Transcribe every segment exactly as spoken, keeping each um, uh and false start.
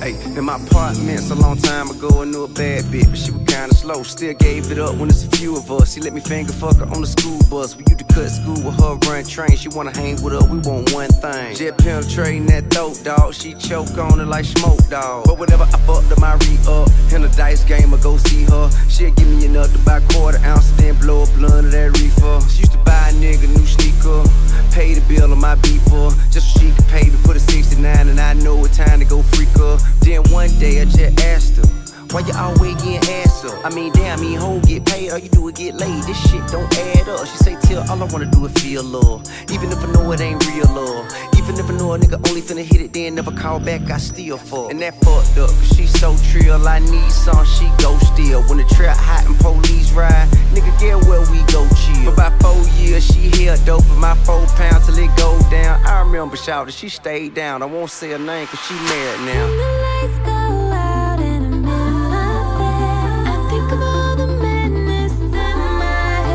Hey, in my apartments a long time ago, I knew a bad bitch, but she was kinda slow. Still gave it up when it's a few of us. She let me finger fuck her on the school bus. We used to cut school with her, run train. She wanna hang with us, we want one thing. Jet penetrating that throat, dog. She choke on it like smoke, dog. But whenever I fucked up my re-up, in a dice game, I go see her. She'll give me enough to buy quarter ounce, then blow a blunt of that reefer. She used to buy a nigga new sneaker, pay the bill on my beeper, just so she could pay me for the sixty-nine, and I know it's time to go freak her. Then one day I just asked her, why you always getting ass up? I mean, damn, me hoe get paid, all you do is get laid. This shit don't add up. She say, Till, all I wanna do is feel love. Even if I know it ain't real love. Even if I know a nigga only finna hit it, then never call back, I still fuck. And that fucked up, cause she so trill. I need some, she go still. When the trap hot and police ride, nigga, get where we go chill. For about four years, she held dope for my four pounds till it go down. I remember shouting, she stayed down. I won't say her name cause she married now. When the lights go out and I'm in my bed, I think of all the madness in my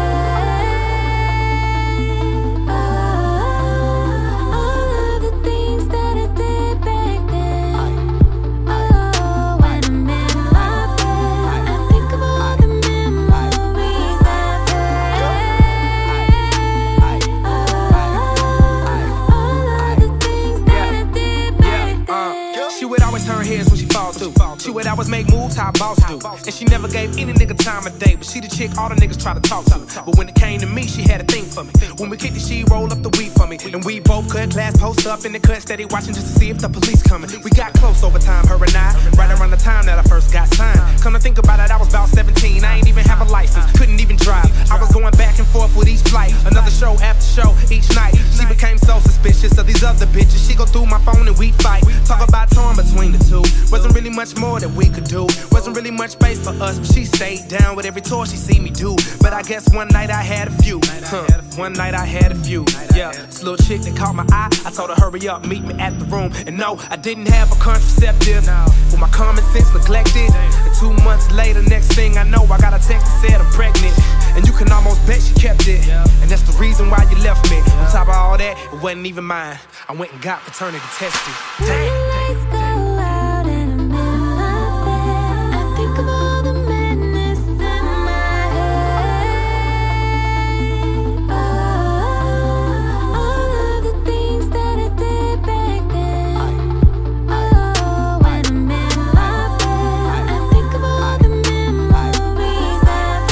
head. Oh, all of the things that I did back then. Oh, when I'm in my bed, I think of all the memories I've had. Oh, all of the things that I did back then. She would always turn heads when she fall through. She would always make moves how a boss do. And she never gave any nigga time of day, but she the chick all the niggas try to talk to. But when it came to me, she had a thing for me. When we kicked it, she rolled up the weed for me. And we both cut class, post up in the cut, steady watching just to see if the police coming. We got close over time, her and I, right around the time that I first got signed. Come to think about it, I was about seventeen, I ain't even have a license, couldn't even drive. I was going back and forth with each flight, another show after show each night. She became so suspicious of these other bitches. She go through my phone and we fight. Talk about torn between the two. Wasn't really much more that we could do. Wasn't really much space for us, but she stayed down with every tour she see me do. But I guess one night I had a few. Huh. One night I had a few. Yeah, this little chick that caught my eye. I told her hurry up, meet me at the room. And no, I didn't have a contraceptive. With my common sense neglected. And two months later, next thing I know, I got a text that said I'm pregnant. And you can almost bet she kept it. And that's the reason why you left me. On top of all that, it wasn't even mine. I went and got paternity tested. Damn. Lights go out and I'm in my bed. I think of all the madness in my head. Oh, all of the things that I did back then. Oh, when I'm in my bed, I think of all the memories I've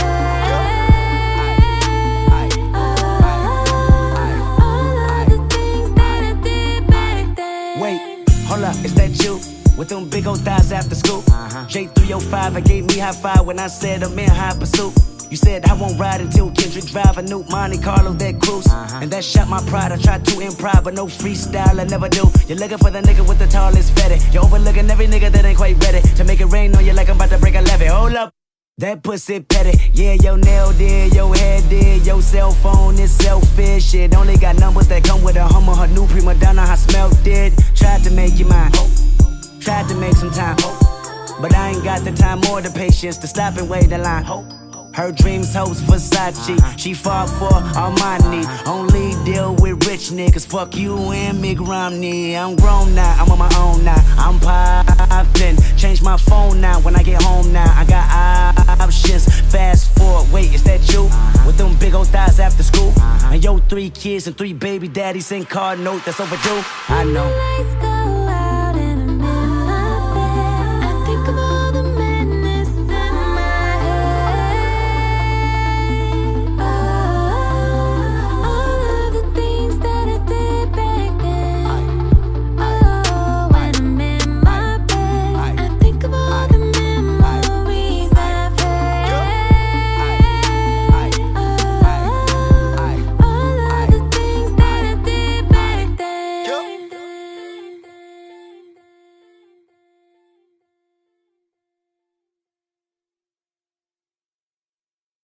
had. Oh, all of the things that I did back then. Wait, hold up, is that you? With them big old thighs after school. uh-huh. J three oh five, I gave me high five when I said I'm in high pursuit. You said I won't ride until Kendrick drive a new Monte Carlo that cruise. uh-huh. And that shot my pride, I tried to improv, but no freestyle, I never do. You're looking for the nigga with the tallest fatty. You're overlooking every nigga that ain't quite ready to make it rain on you like I'm about to break a levee. Hold up, that pussy petty. Yeah, your nail did, your head did, your cell phone is selfish. It only got numbers that come with a Hummer. Her new prima donna, I smelled it. Tried to make you mine, tried to make some time, but I ain't got the time or the patience to stop and wait in line. Her dreams hoes Versace, she fought for Armani. Only deal with rich niggas, fuck you and Mitt Romney. I'm grown now, I'm on my own now, I'm poppin'. Change my phone now when I get home now, I got options. Fast forward, wait, is that you? With them big old thighs after school? And yo, three kids and three baby daddies and card note that's overdue. I know.